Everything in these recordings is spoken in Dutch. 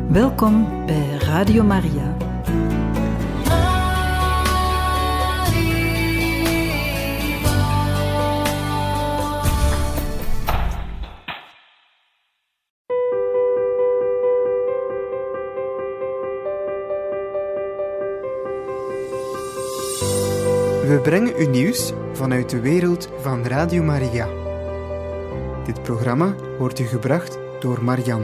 Welkom bij Radio Maria. We brengen u nieuws vanuit de wereld van Radio Maria. Dit programma wordt u gebracht door Marian.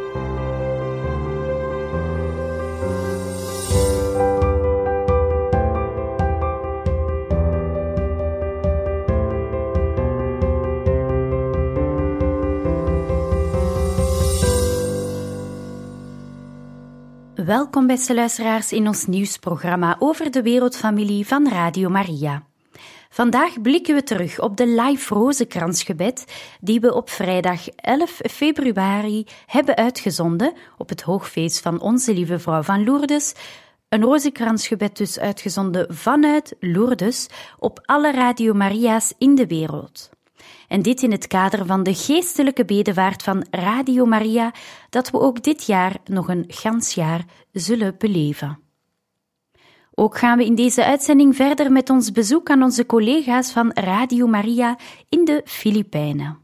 Welkom beste luisteraars in ons nieuwsprogramma over de wereldfamilie van Radio Maria. Vandaag blikken we terug op de live rozenkransgebed die we op vrijdag 11 februari hebben uitgezonden op het hoogfeest van Onze Lieve Vrouw van Lourdes. Een rozenkransgebed dus uitgezonden vanuit Lourdes op alle Radio Maria's in de wereld. En dit in het kader van de geestelijke bedevaart van Radio Maria, dat we ook dit jaar nog een gans jaar zullen beleven. Ook gaan we in deze uitzending verder met ons bezoek aan onze collega's van Radio Maria in de Filipijnen.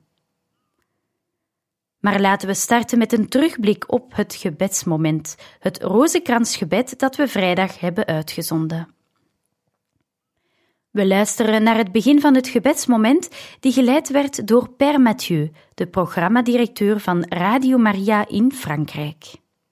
Maar laten we starten met een terugblik op het gebedsmoment, het rozenkransgebed dat we vrijdag hebben uitgezonden. We luisteren naar het begin van het gebedsmoment die geleid werd door Père Mathieu, de programmadirecteur van Radio Maria in Frankrijk.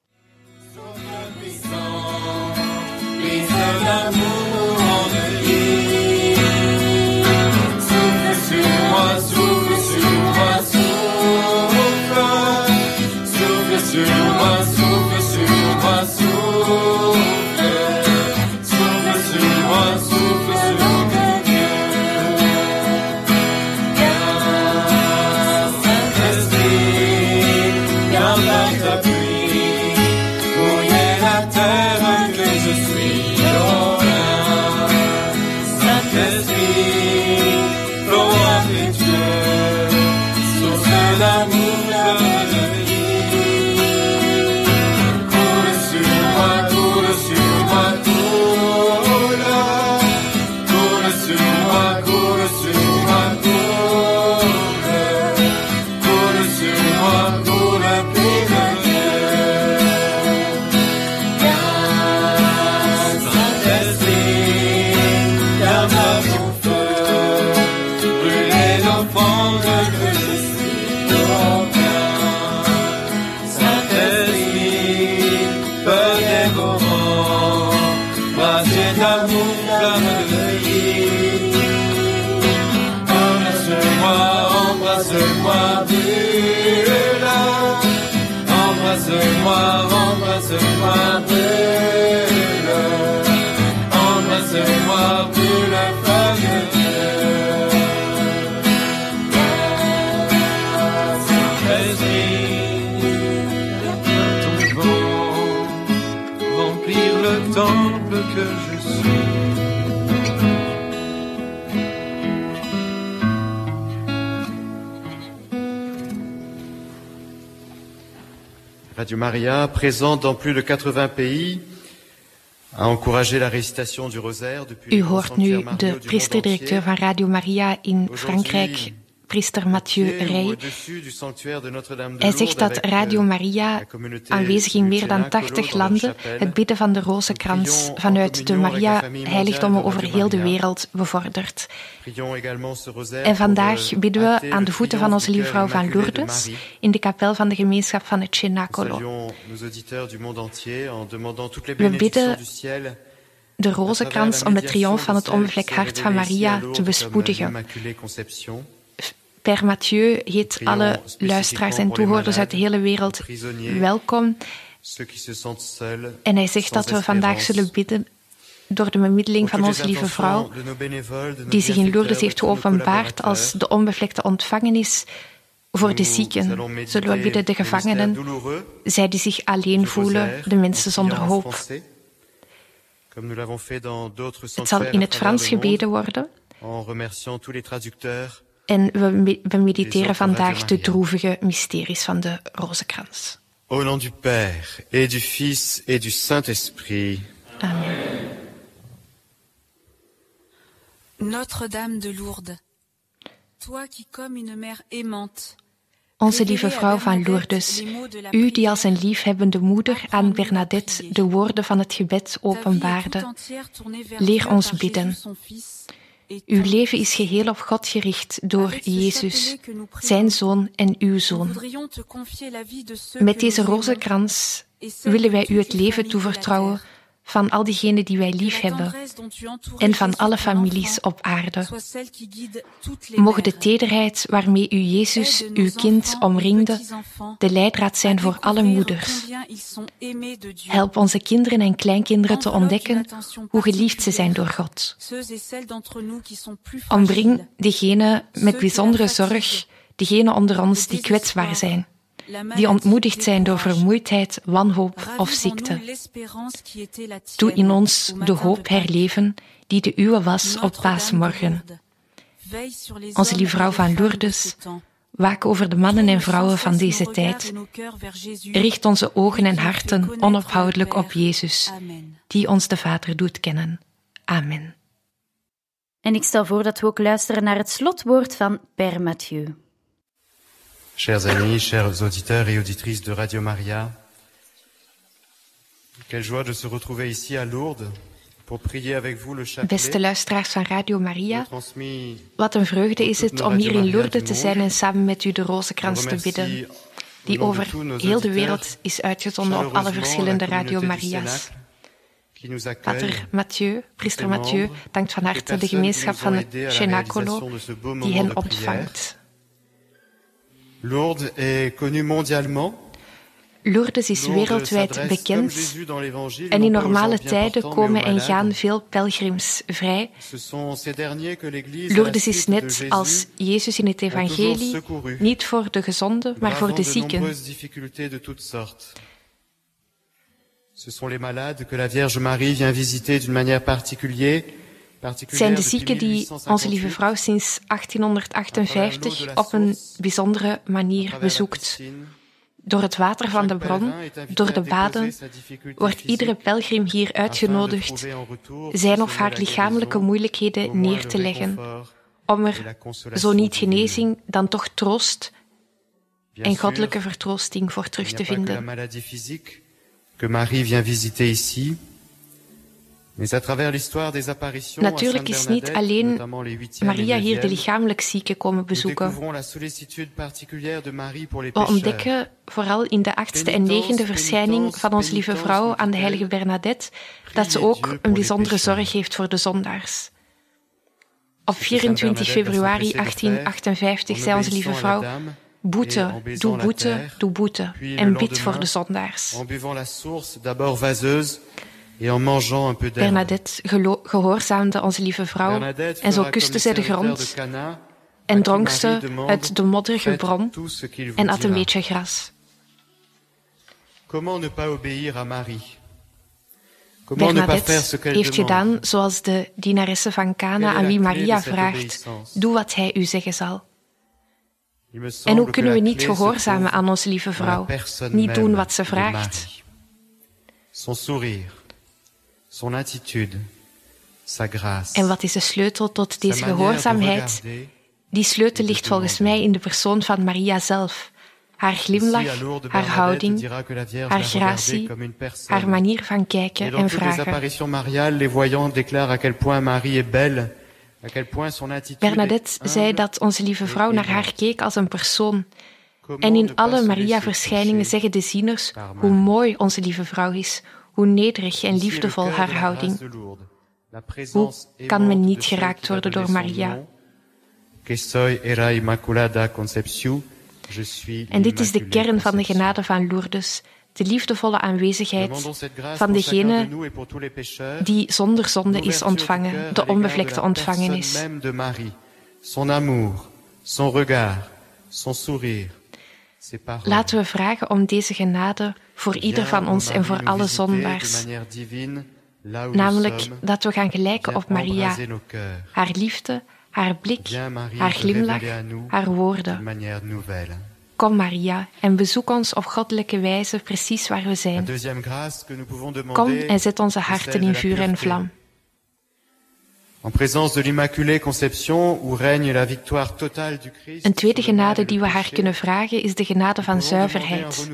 Radio Maria, présente dans plus de 80 pays, a encouragé la récitation du rosaire depuis. U hoort nu de priester-directeur van Radio Maria in Frankrijk, priester Mathieu Rey. Hij zegt dat Radio Maria, aanwezig in meer dan 80 landen, het bidden van de rozenkrans vanuit de Maria-heiligdommen over heel de wereld bevordert. En vandaag bidden we aan de voeten van Onze Lieve Vrouw van Lourdes in de kapel van de gemeenschap van het Cenacolo. We bidden de rozenkrans om de triomf van het onbevlekt hart van Maria te bespoedigen. Père Mathieu heet alle luisteraars en toehoorders uit de hele wereld welkom. En hij zegt dat we vandaag zullen bidden door de bemiddeling van Onze Lieve Vrouw, die zich in Lourdes heeft geopenbaard als de onbevlekte ontvangenis voor de zieken. Zullen we bidden de gevangenen, zij die zich alleen voelen, de mensen zonder hoop. Het zal in het Frans gebeden worden. En we mediteren vandaag de droevige mysteries van de rozenkrans. Au nom du Père, et du Fils, et du Saint-Esprit. Amen. Notre-Dame de Lourdes, toi qui comme une mère aimante, Onze lieve vrouw van Lourdes, u die als een liefhebbende moeder aan Bernadette de woorden van het gebed openbaarde, leer ons bidden. Uw leven is geheel op God gericht door Jezus, zijn Zoon en uw Zoon. Met deze rozenkrans willen wij u het leven toevertrouwen van al diegenen die wij lief hebben en van alle families op aarde. Mogen de tederheid waarmee u Jezus, uw kind, omringde, de leidraad zijn voor alle moeders. Help onze kinderen en kleinkinderen te ontdekken hoe geliefd ze zijn door God. Omring degenen met bijzondere zorg, degenen onder ons die kwetsbaar zijn, die ontmoedigd zijn door vermoeidheid, wanhoop of ziekte. Doe in ons de hoop herleven die de uwe was op Paasmorgen. Onze lieve vrouw van Lourdes, waak over de mannen en vrouwen van deze tijd. Richt onze ogen en harten onophoudelijk op Jezus, die ons de Vader doet kennen. Amen. En ik stel voor dat we ook luisteren naar het slotwoord van Père Mathieu. Chers amis, chers auditeurs et auditrices de Radio Maria, quelle joie de se retrouver ici à Lourdes pour prier avec vous le chapelet. Beste luisteraars van Radio Maria, wat een vreugde is het om hier in Lourdes te zijn en samen met u de rozenkrans te bidden, die over heel de wereld is uitgezonden op alle verschillende Radio Maria's. Pater Mathieu, priester Mathieu, dankt van harte de gemeenschap van het Cenacolo die hen ontvangt. Lourdes est connu mondialement. Lourdes is wereldwijd bekend en in normale tijden komen en gaan veel pelgrims vrij. Lourdes is net als Jezus in het evangelie niet voor de gezonden, maar voor de zieken. Ce sont les malades que la Vierge Marie vient visiter d'une manière particulière. Het zijn de zieken die onze lieve vrouw sinds 1858 op een bijzondere manier bezoekt. Door het water van de bron, door de baden, wordt iedere pelgrim hier uitgenodigd zijn of haar lichamelijke moeilijkheden neer te leggen, om er, zo niet genezing, dan toch troost en goddelijke vertroosting voor terug te vinden. Que Marie vient visiter ici. Natuurlijk is niet alleen Maria hier de lichamelijk zieken komen bezoeken. We ontdekken vooral in de 8e en 9e verschijning van onze lieve vrouw aan de heilige Bernadette dat ze ook een bijzondere zorg heeft voor de zondaars. Op 24 februari 1858 zei onze lieve vrouw: boete, doe boete, doe boete en bid voor de zondaars. Bernadette gehoorzaamde onze lieve vrouw en zo kuste zij de grond en dronk ze uit de modderige bron en at een beetje gras. Bernadette heeft gedaan zoals de dienaresse van Cana aan wie Maria vraagt: doe wat hij u zeggen zal. En hoe kunnen we niet gehoorzamen aan onze lieve vrouw, niet doen wat ze vraagt? En wat is de sleutel tot deze gehoorzaamheid? Die sleutel ligt volgens mij in de persoon van Maria zelf. Haar glimlach, haar houding, haar gratie, haar manier van kijken en vragen. Bernadette zei dat onze lieve vrouw naar haar keek als een persoon. En in alle Maria-verschijningen zeggen de zieners hoe mooi onze lieve vrouw is, hoe nederig en liefdevol haar houding. Hoe kan men niet geraakt worden door Maria? En dit is de kern van de genade van Lourdes, de liefdevolle aanwezigheid van degene die zonder zonde is ontvangen, de onbevlekte ontvangenis. Laten we vragen om deze genade voor ieder van ons en voor alle zondaars. Namelijk dat we gaan gelijken op Maria, haar liefde, haar blik, haar glimlach, haar woorden. Kom Maria en bezoek ons op goddelijke wijze precies waar we zijn. Kom en zet onze harten in vuur en vlam. En présence de l'Immaculée Conception, où règne la victoire totale du Christ. Een tweede genade die we haar kunnen vragen is de genade van zuiverheid.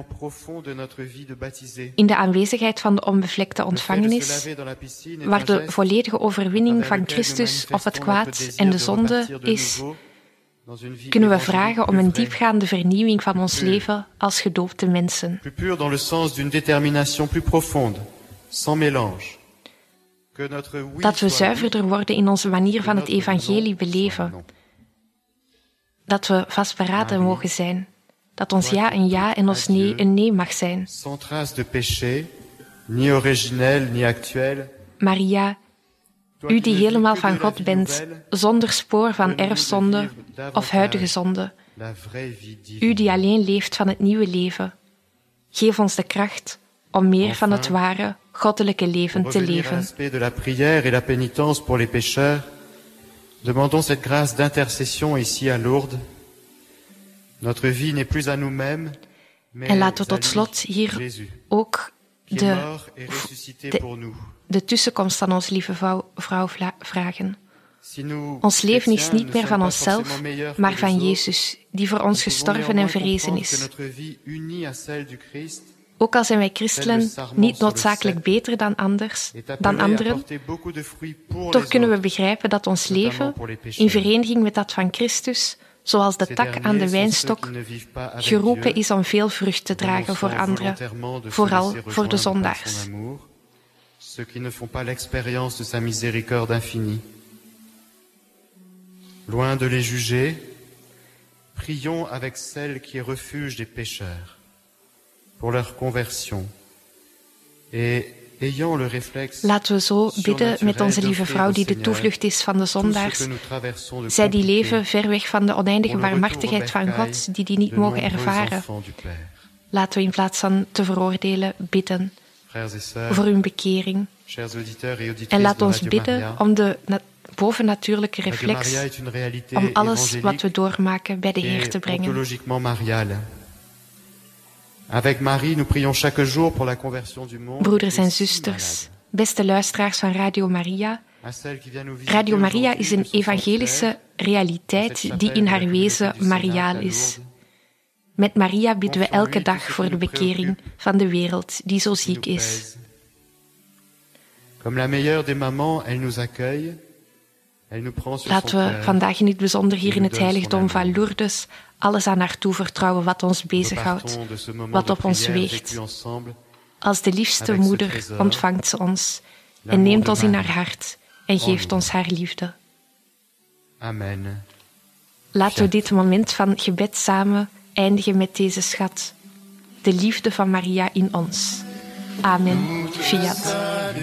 In de aanwezigheid van de onbevlekte ontvangenis, waar de volledige overwinning van Christus op het kwaad en de zonde is, kunnen we vragen om een diepgaande vernieuwing van ons leven als gedoopte mensen. Plus pur dans le sens d'une détermination plus profonde, sans mélange. Dat we zuiverder worden in onze manier van het evangelie beleven. Dat we vastberaden mogen zijn. Dat ons ja een ja en ons nee een nee mag zijn. Sans trace de péché, ni originel, ni actuel. Maria, u die helemaal van God bent, zonder spoor van erfzonde of huidige zonde. U die alleen leeft van het nieuwe leven. Geef ons de kracht om meer van het ware, goddelijke leven te leven. L'aspect de la prière et la pénitence pour les pécheurs, demandons cette grâce d'intercession ici à Lourdes. Notre vie n'est plus à nous-mêmes, mais en laten we tot slot hier ook de tussenkomst aan ons lieve vrouw vragen. Ons leven is niet meer van onszelf, maar van Jezus, die voor ons gestorven en verrezen is. Ook al zijn wij christenen niet noodzakelijk beter dan anderen, toch kunnen we begrijpen dat ons leven, in vereniging met dat van Christus, zoals de tak aan de wijnstok, geroepen is om veel vrucht te dragen voor anderen, vooral voor de zondaars. Ceux qui ne font pas l'expérience de sa miséricorde infinie. Loin de les juger, prions avec celle qui est refuge des pécheurs, pour leur conversion. Et ayant le réflexe. Laten we zo bidden met onze lieve vrouw die de toevlucht is van de zondaars. Zij die leven ver weg van de oneindige barmhartigheid van God, die niet mogen ervaren. Laten we in plaats van te veroordelen bidden voor hun bekering. En laat ons bidden om de bovennatuurlijke reflex om alles wat we doormaken bij de Heer te brengen. Broeders en zusters, beste luisteraars van Radio Maria. Radio Maria is een evangelische realiteit die in haar wezen mariaal is. Met Maria bidden we elke dag voor de bekering van de wereld die zo ziek is. Laten we vandaag in het bijzonder hier in het heiligdom van Lourdes alles aan haar toevertrouwen wat ons bezighoudt, wat op ons weegt. Als de liefste moeder ontvangt ze ons en neemt ons in haar hart en geeft ons haar liefde. Amen. Laten we dit moment van gebed samen eindigen met deze schat. De liefde van Maria in ons. Amen. Fiat.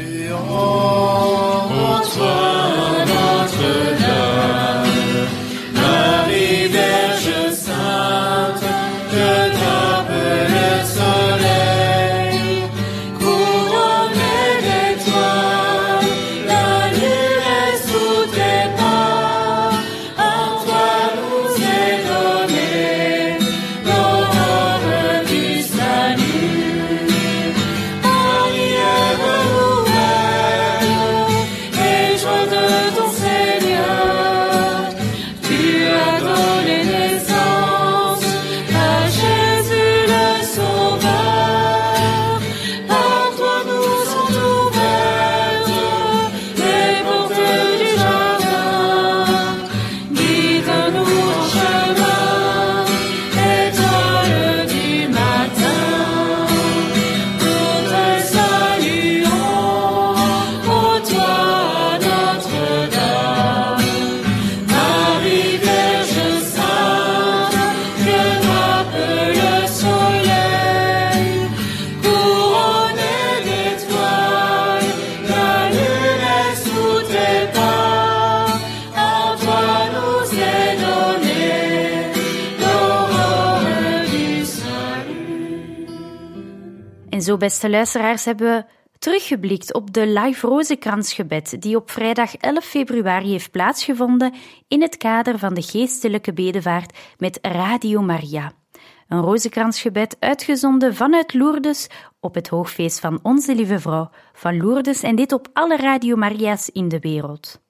En zo, beste luisteraars, hebben we teruggeblikt op de live rozenkransgebed die op vrijdag 11 februari heeft plaatsgevonden in het kader van de geestelijke bedevaart met Radio Maria. Een rozenkransgebed uitgezonden vanuit Lourdes op het hoogfeest van Onze Lieve Vrouw van Lourdes en dit op alle Radio Maria's in de wereld.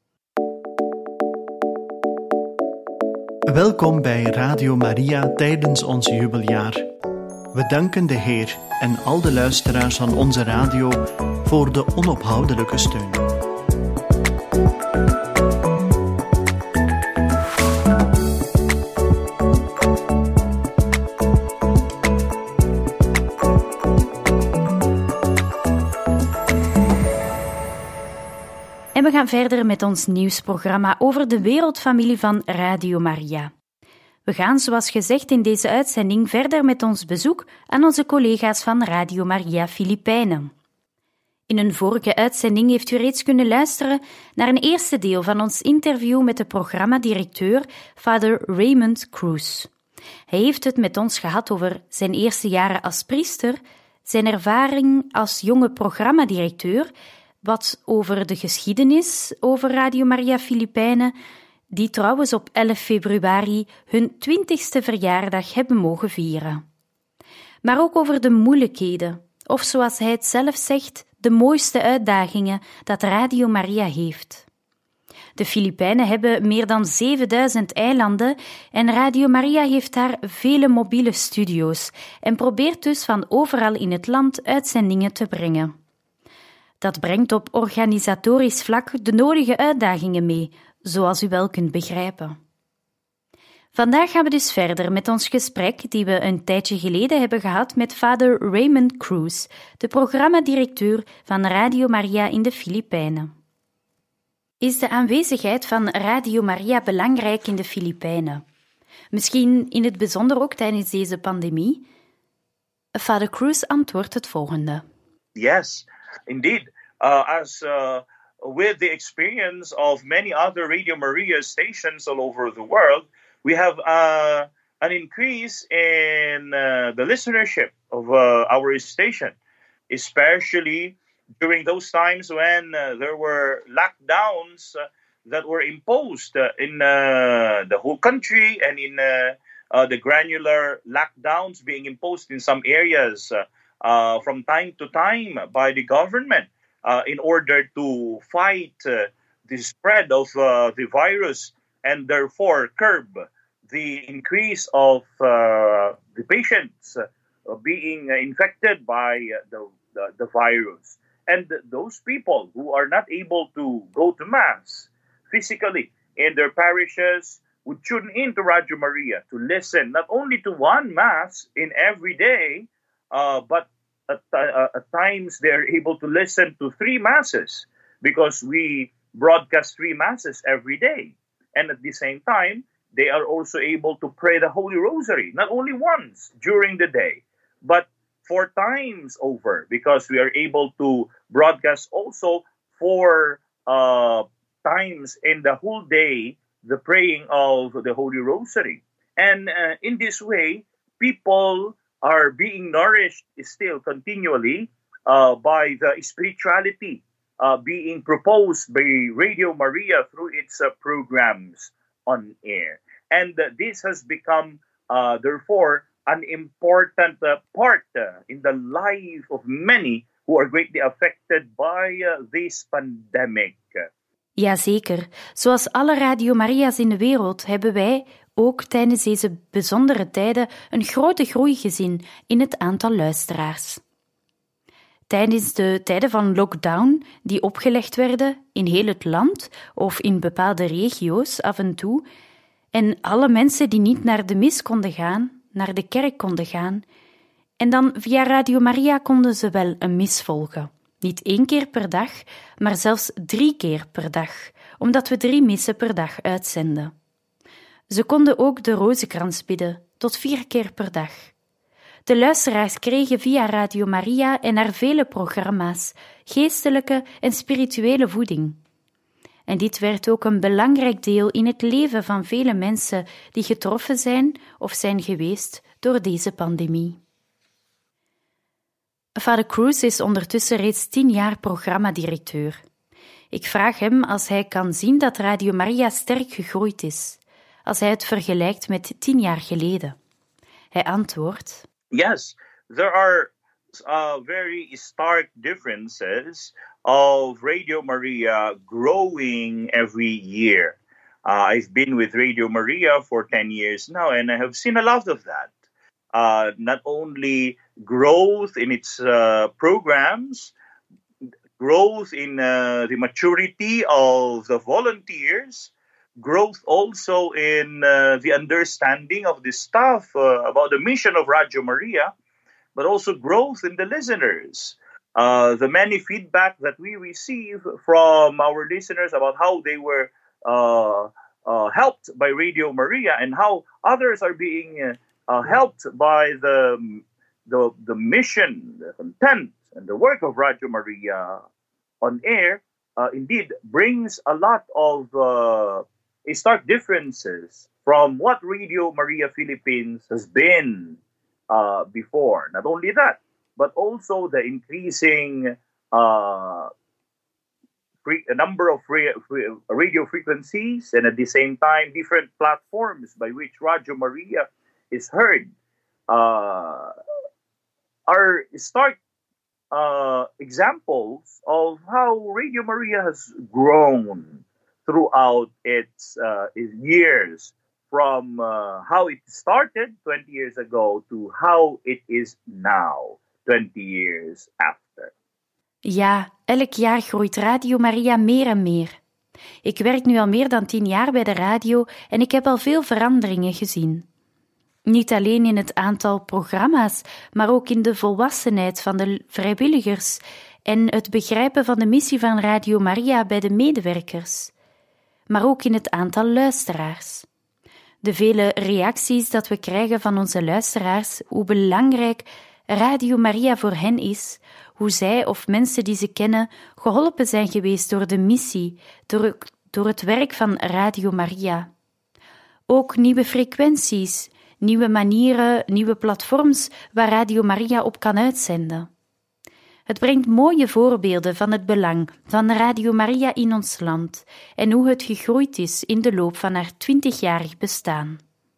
Welkom bij Radio Maria tijdens ons jubeljaar. We danken de Heer en al de luisteraars van onze radio voor de onophoudelijke steun. En we gaan verder met ons nieuwsprogramma over de wereldfamilie van Radio Maria. We gaan, zoals gezegd in deze uitzending, verder met ons bezoek aan onze collega's van Radio Maria Filipijnen. In een vorige uitzending heeft u reeds kunnen luisteren naar een eerste deel van ons interview met de programmadirecteur, Father Raymond Cruz. Hij heeft het met ons gehad over zijn eerste jaren als priester, zijn ervaring als jonge programmadirecteur, wat over de geschiedenis over Radio Maria Filipijnen, die trouwens op 11 februari hun 20ste verjaardag hebben mogen vieren. Maar ook over de moeilijkheden, of zoals hij het zelf zegt, de mooiste uitdagingen dat Radio Maria heeft. De Filipijnen hebben meer dan 7000 eilanden en Radio Maria heeft daar vele mobiele studio's en probeert dus van overal in het land uitzendingen te brengen. Dat brengt op organisatorisch vlak de nodige uitdagingen mee, zoals u wel kunt begrijpen. Vandaag gaan we dus verder met ons gesprek die we een tijdje geleden hebben gehad met Father Raymond Cruz, de programmadirecteur van Radio Maria in de Filipijnen. Is de aanwezigheid van Radio Maria belangrijk in de Filipijnen? Misschien in het bijzonder ook tijdens deze pandemie? Father Cruz antwoordt het volgende. Yes, indeed. With the experience of many other Radio Maria stations all over the world, we have an increase in the listenership of our station, especially during those times when there were lockdowns that were imposed in the whole country and in the granular lockdowns being imposed in some areas from time to time by the government in order to fight the spread of the virus and therefore curb the increase of the patients being infected by the virus. And those people who are not able to go to Mass physically in their parishes would tune in to Radio Maria to listen not only to one Mass in every day, but at times they're able to listen to 3 Masses because we broadcast 3 Masses every day. And at the same time, they are also able to pray the Holy Rosary, not only once during the day, but 4 times over, because we are able to broadcast also 4 times in the whole day the praying of the Holy Rosary. And in this way, people are being nourished still continually by the spirituality being proposed by Radio Maria through its programs on air. And this has become, therefore, an important part in the life of many who are greatly affected by this pandemic. Jazeker. Zoals alle Radio Maria's in de wereld hebben wij ook tijdens deze bijzondere tijden een grote groei gezien in het aantal luisteraars. Tijdens de tijden van lockdown, die opgelegd werden in heel het land of in bepaalde regio's af en toe, en alle mensen die niet naar de mis konden gaan, naar de kerk konden gaan, en dan via Radio Maria konden ze wel een mis volgen. Niet 1 keer per dag, maar zelfs 3 keer per dag, omdat we 3 missen per dag uitzenden. Ze konden ook de rozenkrans bidden, tot 4 keer per dag. De luisteraars kregen via Radio Maria en haar vele programma's geestelijke en spirituele voeding. En dit werd ook een belangrijk deel in het leven van vele mensen die getroffen zijn of zijn geweest door deze pandemie. Father Cruz is ondertussen reeds 10 jaar programmadirecteur. Ik vraag hem als hij kan zien dat Radio Maria sterk gegroeid is, als hij het vergelijkt met 10 jaar geleden. Hij antwoordt: Yes, there are very stark differences of Radio Maria growing every year. I've been with Radio Maria for 10 years now, and I have seen a lot of that. Not only growth in its programs, growth in the maturity of the volunteers, growth also in the understanding of the staff about the mission of Radio Maria, but also growth in the listeners. The many feedback that we receive from our listeners about how they were helped by Radio Maria and how others are being helped by the mission, the content, and the work of Radio Maria on air, indeed brings a lot of stark differences from what Radio Maria Philippines has been before. Not only that, but also the increasing number of radio frequencies, and at the same time, different platforms by which Radio Maria is heard, are stark examples of how Radio Maria has grown throughout its years, from how it started 20 years ago to how it is now, 20 years after. Ja, elk jaar groeit Radio Maria meer en meer. Ik werk nu al meer dan 10 jaar bij de radio en ik heb al veel veranderingen gezien. Niet alleen in het aantal programma's, maar ook in de volwassenheid van de vrijwilligers en het begrijpen van de missie van Radio Maria bij de medewerkers. Maar ook in het aantal luisteraars. De vele reacties dat we krijgen van onze luisteraars, hoe belangrijk Radio Maria voor hen is, hoe zij of mensen die ze kennen geholpen zijn geweest door de missie, door het werk van Radio Maria. Ook nieuwe frequenties, nieuwe manieren, nieuwe platforms waar Radio Maria op kan uitzenden. Het brengt mooie voorbeelden van het belang van Radio Maria in ons land en hoe het gegroeid is in de loop van haar 20-jarig bestaan.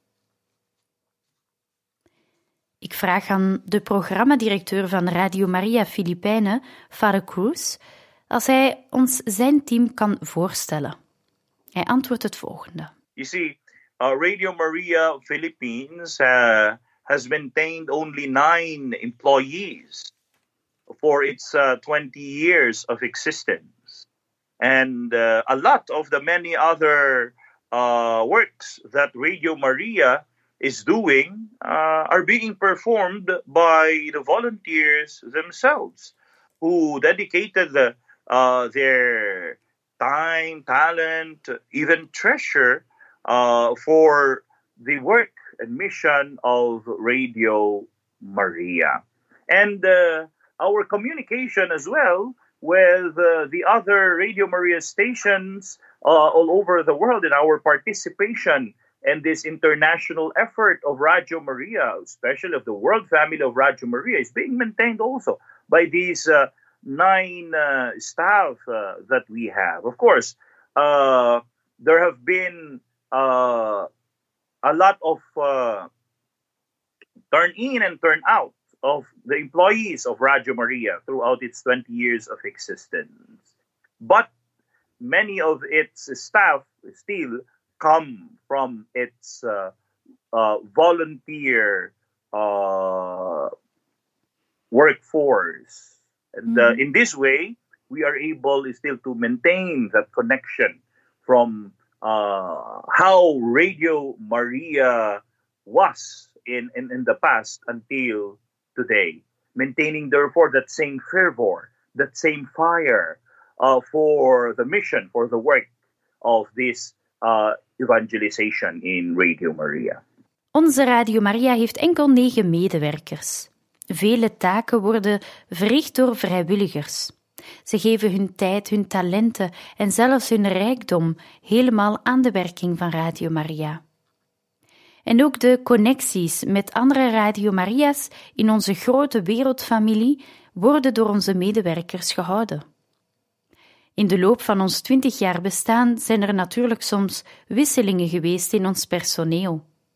Ik vraag aan de programmadirecteur van Radio Maria Filipijnen, Father Cruz, als hij ons zijn team kan voorstellen. Hij antwoordt het volgende. You see, Radio Maria Philippines has maintained only 9 employees for its 20 years of existence. And a lot of the many other works that Radio Maria is doing are being performed by the volunteers themselves, who dedicated their time, talent, even treasure for the work and mission of Radio Maria. And our communication as well with the other Radio Maria stations all over the world, and our participation in this international effort of Radio Maria, especially of the world family of Radio Maria, is being maintained also by these 9 staff that we have. Of course, there have been a lot of turn in and turn out of the employees of Radio Maria throughout its 20 years of existence. But many of its staff still come from its volunteer workforce. And in this way, we are able still to maintain that connection from how Radio Maria was in the past until today, maintaining therefore that same fervor, that same fire for the mission, for the work of this evangelization in Radio Maria. Onze Radio Maria heeft enkel 9 medewerkers. Vele taken worden verricht door vrijwilligers. Ze geven hun tijd, hun talenten en zelfs hun rijkdom helemaal aan de werking van Radio Maria. En ook de connecties met andere Radio Maria's in onze grote wereldfamilie worden door onze medewerkers gehouden. In de loop van ons 20 jaar bestaan zijn er natuurlijk soms wisselingen geweest in ons personeel.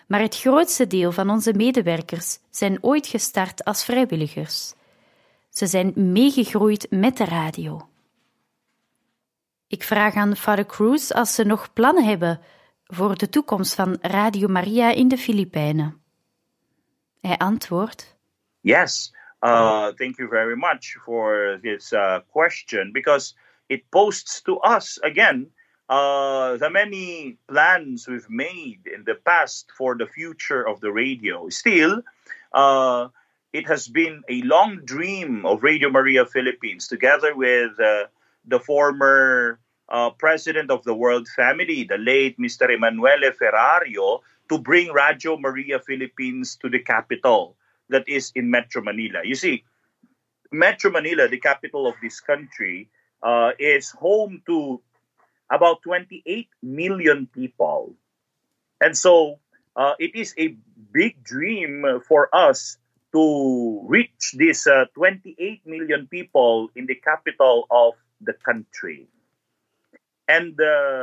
maar het grootste deel van onze medewerkers zijn ooit gestart als vrijwilligers. Ze zijn meegegroeid met de radio. Ik vraag aan Father Cruz als ze nog plannen hebben voor de toekomst van Radio Maria in de Filipijnen. Hij antwoordt: Yes, thank you very much for this question, because it posts to us again the many plans we've made in the past for the future of the radio. Still, it has been a long dream of Radio Maria Philippines, together with the former president of the World Family, the late Mr. Emanuele Ferrario, to bring Radio Maria Philippines to the capital, that is in Metro Manila. You see, Metro Manila, the capital of this country, is home to about 28 million people. And so it is a big dream for us to reach these 28 million people in the capital of the country. And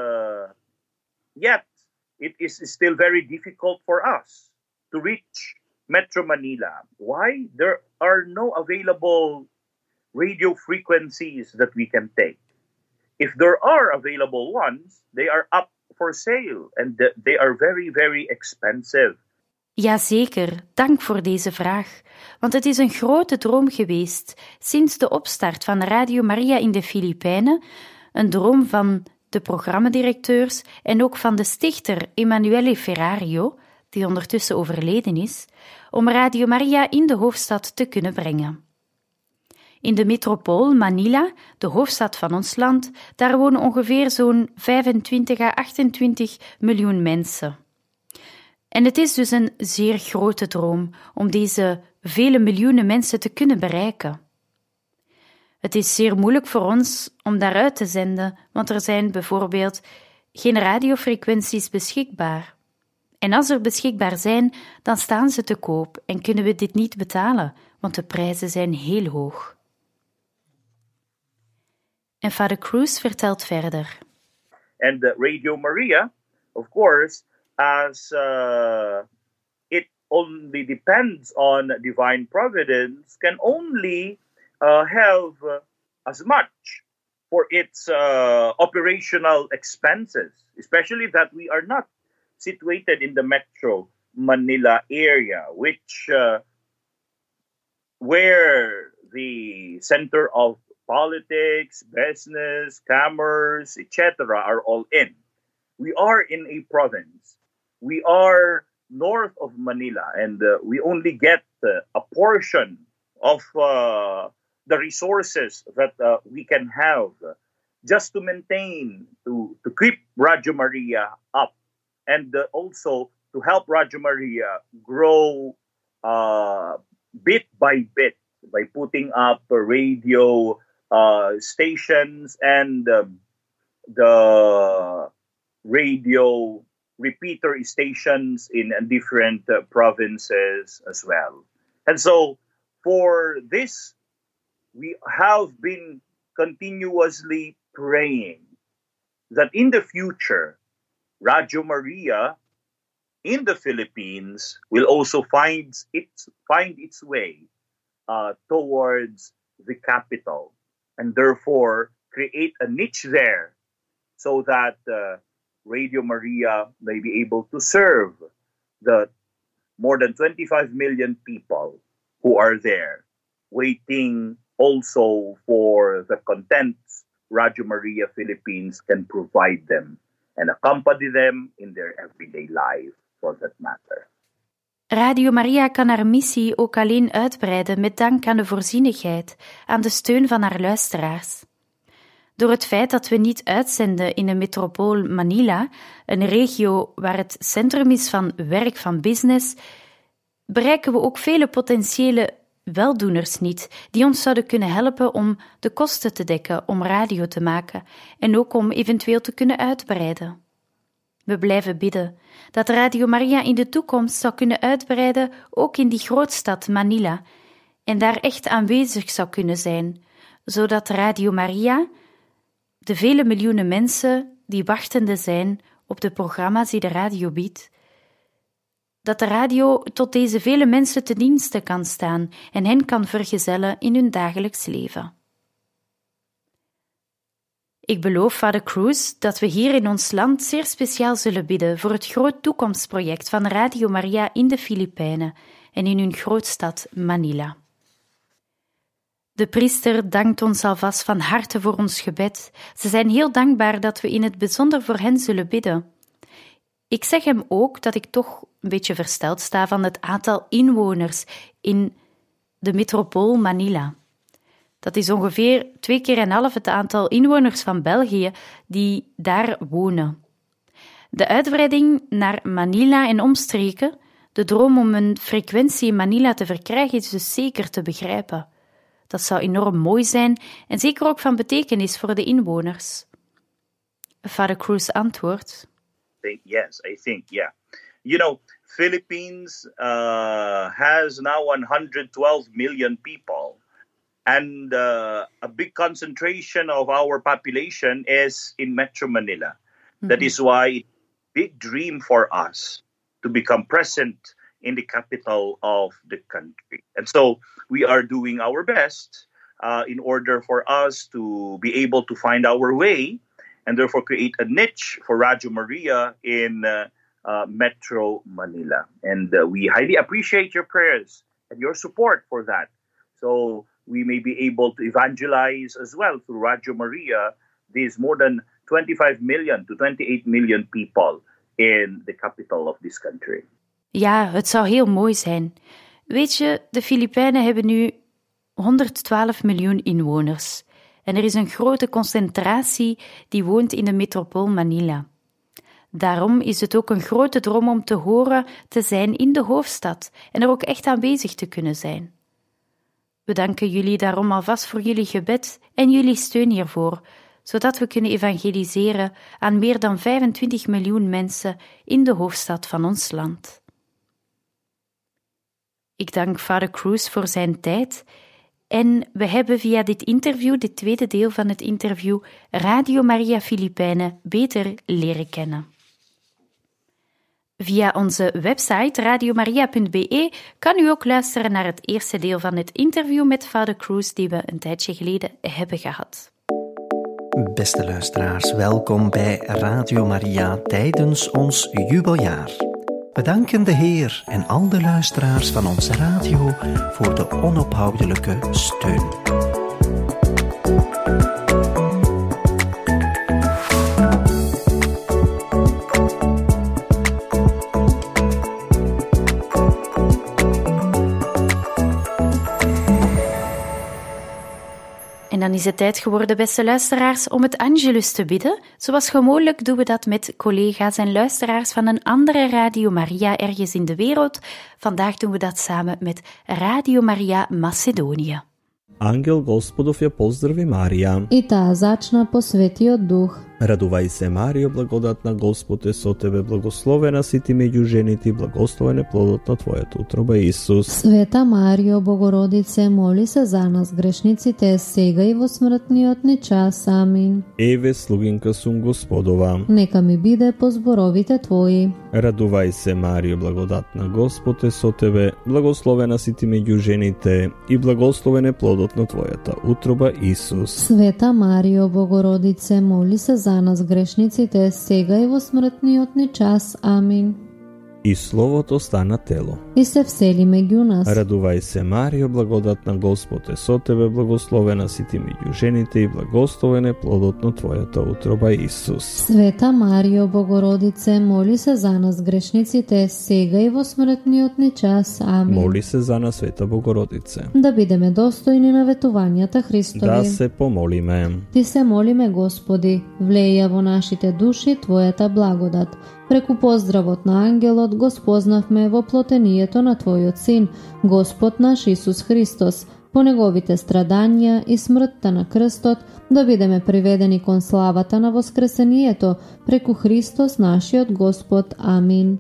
yet, it is still very difficult for us to reach Metro Manila. Why? There are no available radio frequencies that we can take. If there are available ones, they are up for sale and they are very, very expensive. Jazeker, dank voor deze vraag. Want het is een grote droom geweest sinds de opstart van Radio Maria in de Filipijnen, een droom van de programmadirecteurs en ook van de stichter Emanuele Ferrario, die ondertussen overleden is, om Radio Maria in de hoofdstad te kunnen brengen. In de metropool Manila, de hoofdstad van ons land, daar wonen ongeveer zo'n 25 à 28 miljoen mensen. En het is dus een zeer grote droom om deze vele miljoenen mensen te kunnen bereiken. Het is zeer moeilijk voor ons om daaruit te zenden, want er zijn bijvoorbeeld geen radiofrequenties beschikbaar. En als er beschikbaar zijn, dan staan ze te koop en kunnen we dit niet betalen, want de prijzen zijn heel hoog. En Father Cruz vertelt verder. And Radio Maria, of course, as it only depends on divine providence, can only have as much for its operational expenses, especially that we are not situated in the Metro Manila area, which where the center of politics, business, commerce, etc. are all in. We are in a province. We are north of Manila, and we only get a portion of the resources that we can have just to maintain, to keep Radio Maria up, and also to help Radio Maria grow bit by bit by putting up radio stations and the radio repeater stations in different provinces as well. And so for this, we have been continuously praying that in the future, Radio Maria in the Philippines will also find its way towards the capital, and therefore create a niche there so that Radio Maria may be able to serve the more than 25 million people who are there, waiting also for the contents Radio Maria Philippines can provide them and accompany them in their everyday life, for that matter. Radio Maria kan haar missie ook alleen uitbreiden met dank aan de voorzienigheid, aan de steun van haar luisteraars. Door het feit dat we niet uitzenden in de metropool Manila, een regio waar het centrum is van werk, van business, bereiken we ook vele potentiële weldoeners niet, die ons zouden kunnen helpen om de kosten te dekken om radio te maken en ook om eventueel te kunnen uitbreiden. We blijven bidden dat Radio Maria in de toekomst zou kunnen uitbreiden, ook in die grootstad Manila, en daar echt aanwezig zou kunnen zijn, zodat Radio Maria de vele miljoenen mensen die wachtende zijn op de programma's die de radio biedt, dat de radio tot deze vele mensen te dienste kan staan en hen kan vergezellen in hun dagelijks leven. Ik beloof, Vader Cruz, dat we hier in ons land zeer speciaal zullen bidden voor het groot toekomstproject van Radio Maria in de Filipijnen en in hun grootstad Manila. De priester dankt ons alvast van harte voor ons gebed. Ze zijn heel dankbaar dat we in het bijzonder voor hen zullen bidden. Ik zeg hem ook dat ik toch een beetje versteld sta van het aantal inwoners in de metropool Manila. Dat is ongeveer 2,5 keer het aantal inwoners van België die daar wonen. De uitbreiding naar Manila en omstreken, de droom om een frequentie in Manila te verkrijgen, is dus zeker te begrijpen. Dat zou enorm mooi zijn en zeker ook van betekenis voor de inwoners. Vader Cruz antwoordt. Yes, I think, yeah. You know, Philippines has now 112 million people. And a big concentration of our population is in Metro Manila. Mm-hmm. That is why it's a big dream for us to become present in the capital of the country. And so we are doing our best in order for us to be able to find our way and therefore create a niche for Radio Maria in Metro Manila. And we highly appreciate your prayers and your support for that. So we may be able to evangelize as well through Radio Maria these more than 25 million to 28 million people in the capital of this country. Ja, het zou heel mooi zijn. Weet je, de Filipijnen hebben nu 112 miljoen inwoners. En er is een grote concentratie die woont in de metropool Manila. Daarom is het ook een grote droom om te horen te zijn in de hoofdstad en er ook echt aanwezig te kunnen zijn. We danken jullie daarom alvast voor jullie gebed en jullie steun hiervoor, zodat we kunnen evangeliseren aan meer dan 25 miljoen mensen in de hoofdstad van ons land. Ik dank Vader Cruz voor zijn tijd en we hebben via dit interview, dit tweede deel van het interview, Radio Maria Filipijnen beter leren kennen. Via onze website radiomaria.be kan u ook luisteren naar het eerste deel van het interview met Vader Cruz die we een tijdje geleden hebben gehad. Beste luisteraars, welkom bij Radio Maria tijdens ons jubeljaar. We danken de Heer en al de luisteraars van onze radio voor de onophoudelijke steun. En dan is het tijd geworden, beste luisteraars, om het Angelus te bidden. Zoals gewoonlijk doen we dat met collega's en luisteraars van een andere Radio Maria ergens in de wereld. Vandaag doen we dat samen met Radio Maria Macedonië. Ангел Господов я поздрави Марија. И таа зачна посветиот дух. Радувај се, Марио, благодатна Господ е со тебе, благословена си ти меѓу жените и благословен е плодот на твојата утроба Исус. Света Марио, Богородице, моли се за нас грешниците, сега и во смртниот ни час. Амин. Еве, слугинка сум Господова. Нека ми биде по зборовите твои. Радувај се, Марио, благодатна Господ е со тебе, благословена си ти меѓу жените и благословен е плодот на твојата утроба Исус. Света Марио, Богородице, моли се за нас грешниците, сега и во смртниот ни час. Амин. И Словото стана тело. И се всели меѓу нас. Радувај се, Марио, благодатна Господ е со тебе, благословена си ти меѓу жените и благословен е плодот на твојата утроба Исус. Света Марио, Богородице, моли се за нас грешниците, сега и во смртниот ни час. Амин. Моли се за нас, Света Богородице. Да бидеме достојни на ветувањата Христови. Да се помолиме. Ти се молиме, Господи, влеја во нашите души Твојата благодат. Преку поздравот на ангелот го спознавме воплотението на Твојот Син, Господ наш Исус Христос, по Неговите страдања и смртта на крстот, да бидеме приведени кон славата на воскресението, преку Христос нашиот Господ. Амин.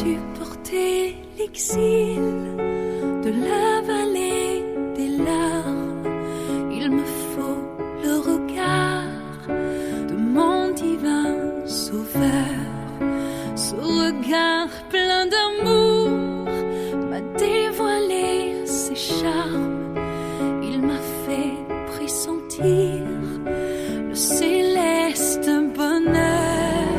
supporter l'exil de la vallée des larmes. Il me faut le regard de mon divin sauveur. Ce regard plein d'amour m'a dévoilé ses charmes. Il m'a fait pressentir le céleste bonheur.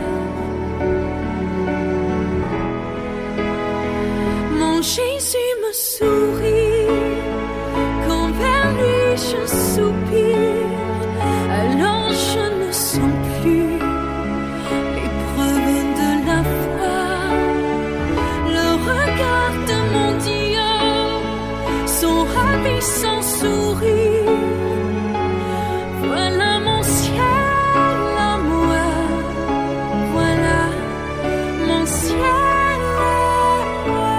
Mon Jésus me sourit quand vers lui je soupire. Alors je ne sens plus l'épreuve de la foi. Le regard de mon Dieu, son ravissant sourire. Voilà mon ciel à moi, voilà mon ciel à moi.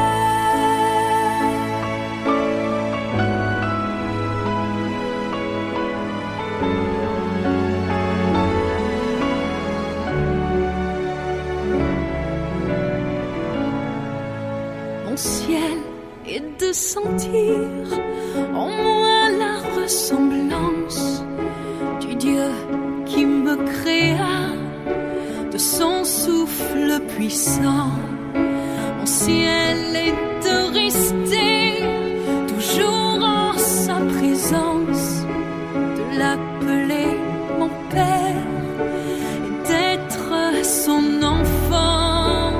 Mon ciel est de sentir en moi la ressemblance du Dieu qui me créa de son souffle puissant. Mon ciel est de rester toujours en sa présence, de l'appeler mon Père et d'être son enfant.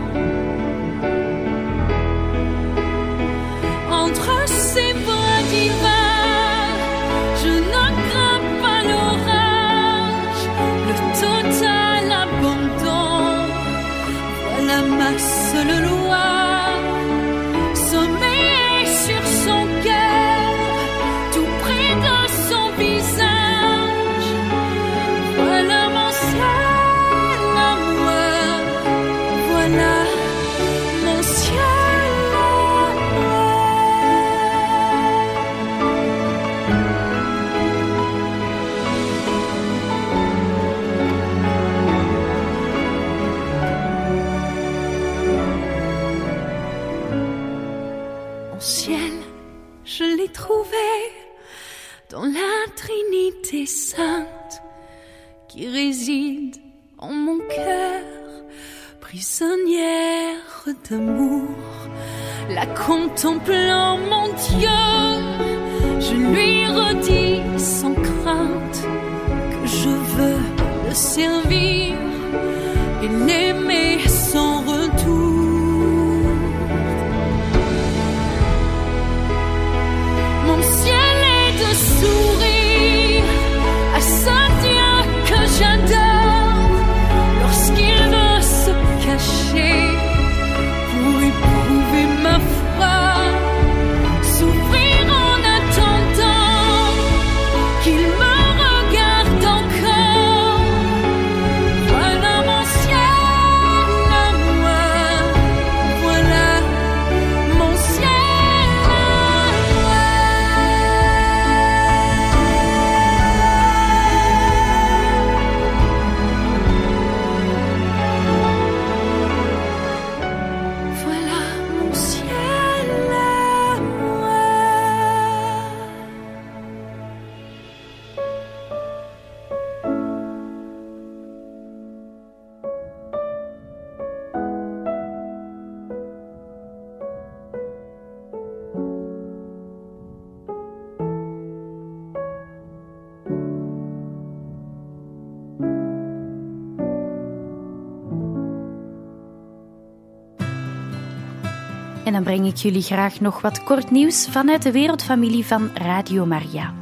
Entre ses bras divins, je ne crains pas l'orage, le total abandon. Voilà ma seule loi, sommeiller sur son cœur, tout près de son visage. Voilà mon ciel à moi, voilà mon ciel à moi. Mon ciel, je l'ai trouvé dans la Trinité sainte qui réside en mon cœur, prisonnière d'amour. La contemplant mon Dieu, je lui redis sans crainte que je veux le servir et l'aimer sans retour. Mon ciel est de sourire à ce Dieu que j'adore lorsqu'il veut se cacher pour éprouver ma foi, souffrir en attendant qu'il me regarde encore. Voilà mon ciel à moi, voilà mon ciel à moi. Voilà mon ciel à moi. En dan breng ik jullie graag nog wat kort nieuws vanuit de wereldfamilie van Radio Maria.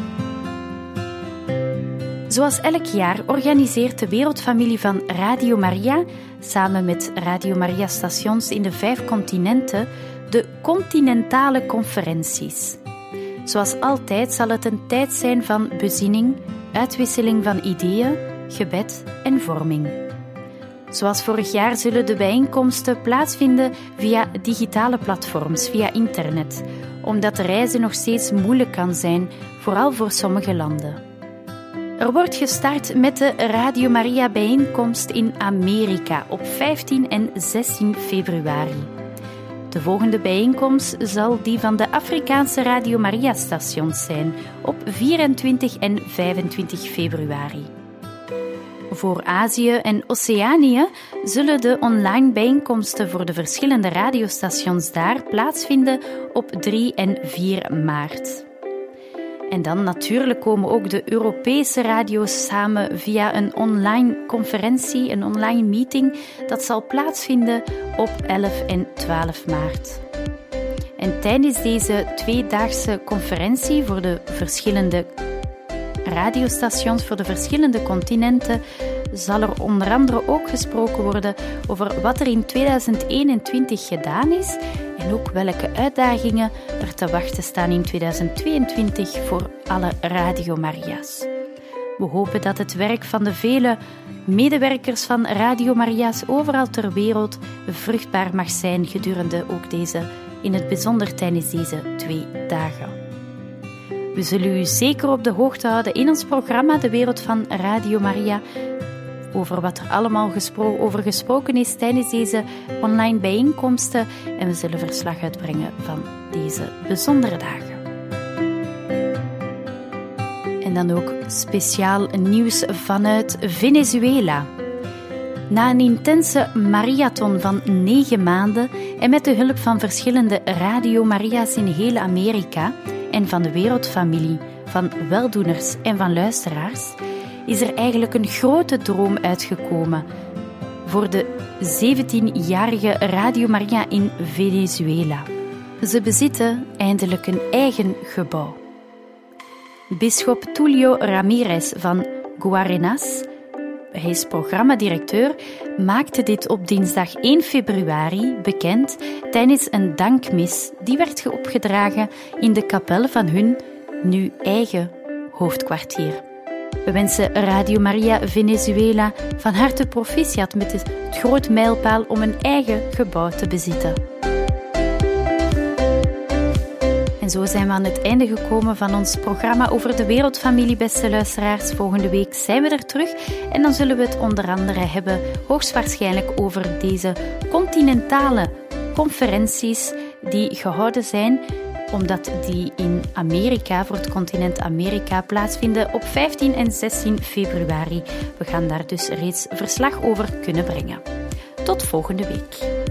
Zoals elk jaar organiseert de wereldfamilie van Radio Maria samen met Radio Maria stations in de 5 continenten de continentale conferenties. Zoals altijd zal het een tijd zijn van bezinning, uitwisseling van ideeën, gebed en vorming. Zoals vorig jaar zullen de bijeenkomsten plaatsvinden via digitale platforms, via internet, omdat de reizen nog steeds moeilijk kan zijn, vooral voor sommige landen. Er wordt gestart met de Radio Maria bijeenkomst in Amerika op 15 en 16 februari. De volgende bijeenkomst zal die van de Afrikaanse Radio Maria stations zijn op 24 en 25 februari. Voor Azië en Oceanië zullen de online bijeenkomsten voor de verschillende radiostations daar plaatsvinden op 3 en 4 maart. En dan natuurlijk komen ook de Europese radio's samen via een online conferentie, een online meeting. Dat zal plaatsvinden op 11 en 12 maart. En tijdens deze tweedaagse conferentie voor de verschillende radiostations, voor de verschillende continenten, zal er onder andere ook gesproken worden over wat er in 2021 gedaan is en ook welke uitdagingen er te wachten staan in 2022 voor alle Radio Maria's. We hopen dat het werk van de vele medewerkers van Radio Maria's overal ter wereld vruchtbaar mag zijn gedurende ook deze, in het bijzonder tijdens deze 2 dagen. We zullen u zeker op de hoogte houden in ons programma De Wereld van Radio Maria over wat er allemaal over gesproken is tijdens deze online bijeenkomsten en we zullen verslag uitbrengen van deze bijzondere dagen. En dan ook speciaal nieuws vanuit Venezuela. Na een intense marathon van 9 maanden en met de hulp van verschillende Radio Maria's in heel Amerika en van de wereldfamilie, van weldoeners en van luisteraars, is er eigenlijk een grote droom uitgekomen voor de 17-jarige Radio Maria in Venezuela. Ze bezitten eindelijk een eigen gebouw. Bisschop Tulio Ramirez van Guarenas, hij is programmadirecteur, maakte dit op dinsdag 1 februari bekend tijdens een dankmis die werd opgedragen in de kapel van hun nu eigen hoofdkwartier. We wensen Radio Maria Venezuela van harte proficiat met het grote mijlpaal om een eigen gebouw te bezitten. En zo zijn we aan het einde gekomen van ons programma over de wereldfamilie, beste luisteraars. Volgende week zijn we er terug en dan zullen we het onder andere hebben hoogstwaarschijnlijk over deze continentale conferenties die gehouden zijn, omdat die in Amerika, voor het continent Amerika, plaatsvinden op 15 en 16 februari. We gaan daar dus reeds verslag over kunnen brengen. Tot volgende week.